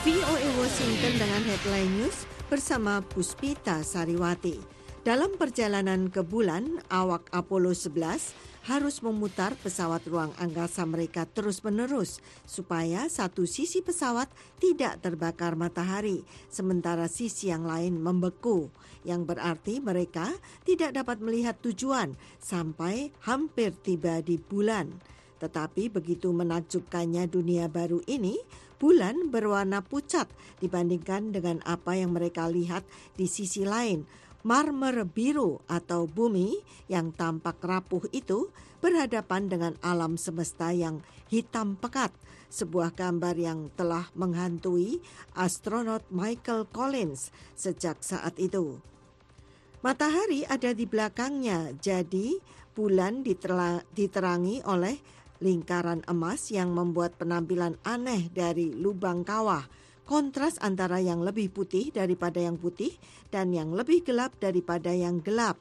VOA Washington dengan headline news bersama Puspita Sariwati. Dalam perjalanan ke bulan, awak Apollo 11 harus memutar pesawat ruang angkasa mereka terus-menerus supaya satu sisi pesawat tidak terbakar matahari, sementara sisi yang lain membeku, yang berarti mereka tidak dapat melihat tujuan sampai hampir tiba di bulan. Tetapi begitu menakjubkannya dunia baru ini, bulan berwarna pucat dibandingkan dengan apa yang mereka lihat di sisi lain. Marmer biru atau bumi yang tampak rapuh itu berhadapan dengan alam semesta yang hitam pekat, sebuah gambar yang telah menghantui astronot Michael Collins sejak saat itu. Matahari ada di belakangnya, jadi bulan diterangi oleh lingkaran emas yang membuat penampilan aneh dari lubang kawah. Kontras antara yang lebih putih daripada yang putih dan yang lebih gelap daripada yang gelap.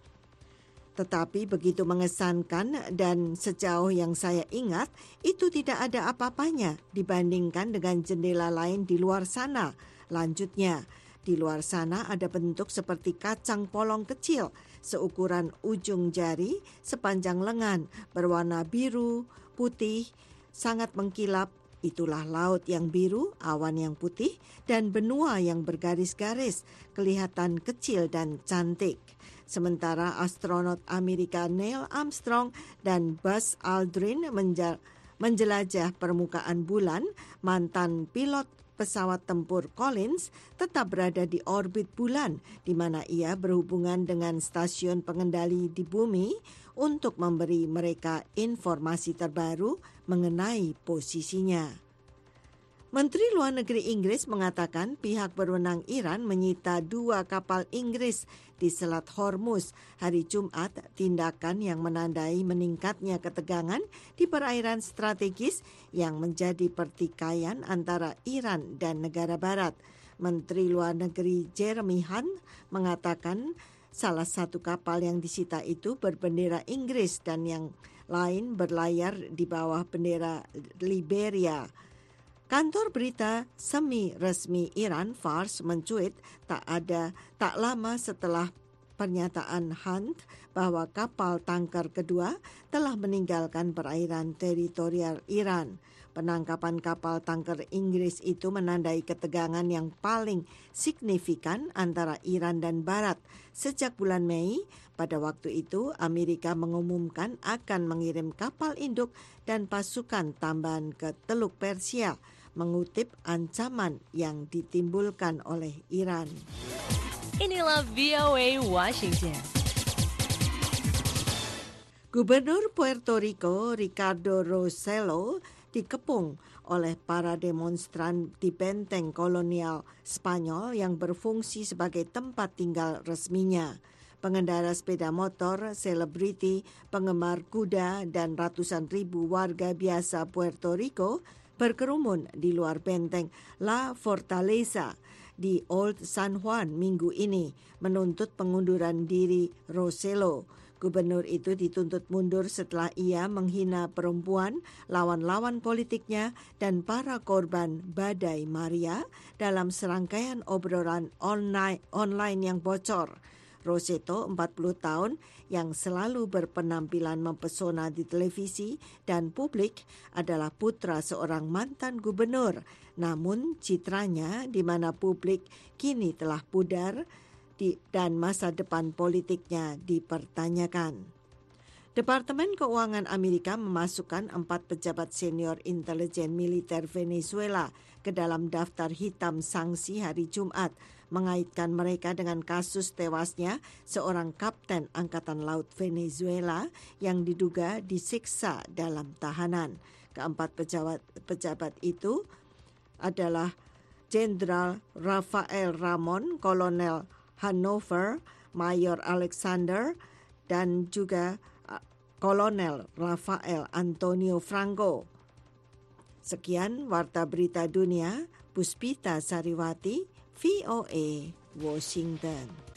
Tetapi begitu mengesankan dan sejauh yang saya ingat, itu tidak ada apa-apanya dibandingkan dengan jendela lain di luar sana. Lanjutnya, di luar sana ada bentuk seperti kacang polong kecil, seukuran ujung jari sepanjang lengan, berwarna biru, putih, sangat mengkilap. Itulah laut yang biru, awan yang putih, dan benua yang bergaris-garis, kelihatan kecil dan cantik. Sementara astronot Amerika Neil Armstrong dan Buzz Aldrin menjelajah permukaan bulan, mantan pilot pesawat tempur Collins tetap berada di orbit bulan, di mana ia berhubungan dengan stasiun pengendali di bumi untuk memberi mereka informasi terbaru mengenai posisinya. Menteri Luar Negeri Inggris mengatakan pihak berwenang Iran menyita 2 kapal Inggris di Selat Hormuz hari Jumat, tindakan yang menandai meningkatnya ketegangan di perairan strategis yang menjadi pertikaian antara Iran dan negara barat. Menteri Luar Negeri Jeremy Hunt mengatakan salah satu kapal yang disita itu berbendera Inggris dan yang lain berlayar di bawah bendera Liberia. Kantor berita semi-resmi Iran, Fars, mencuit tak lama setelah pernyataan Hunt bahwa kapal tangker kedua telah meninggalkan perairan teritorial Iran. Penangkapan kapal tangker Inggris itu menandai ketegangan yang paling signifikan antara Iran dan Barat. Sejak bulan Mei, pada waktu itu Amerika mengumumkan akan mengirim kapal induk dan pasukan tambahan ke Teluk Persia, mengutip ancaman yang ditimbulkan oleh Iran. Inilah VOA Washington. Gubernur Puerto Rico, Ricardo Rossello, dikepung oleh para demonstran di benteng kolonial Spanyol yang berfungsi sebagai tempat tinggal resminya. Pengendara sepeda motor, selebriti, penggemar kuda, dan ratusan ribu warga biasa Puerto Rico berkerumun di luar benteng La Fortaleza di Old San Juan minggu ini menuntut pengunduran diri Rossello. Gubernur itu dituntut mundur setelah ia menghina perempuan, lawan-lawan politiknya, dan para korban Badai Maria dalam serangkaian obrolan online yang bocor. Rossello, 40 tahun, yang selalu berpenampilan mempesona di televisi dan publik, adalah putra seorang mantan gubernur. Namun citranya di mana publik kini telah pudar dan masa depan politiknya dipertanyakan. Departemen Keuangan Amerika memasukkan 4 pejabat senior intelijen militer Venezuela ke dalam daftar hitam sanksi hari Jumat, mengaitkan mereka dengan kasus tewasnya seorang kapten Angkatan Laut Venezuela yang diduga disiksa dalam tahanan. Keempat pejabat itu adalah Jenderal Rafael Ramon, Kolonel Hanover, Mayor Alexander, dan juga Kolonel Rafael Antonio Franco. Sekian Warta Berita Dunia, Puspita Sariwati, VOA, Washington.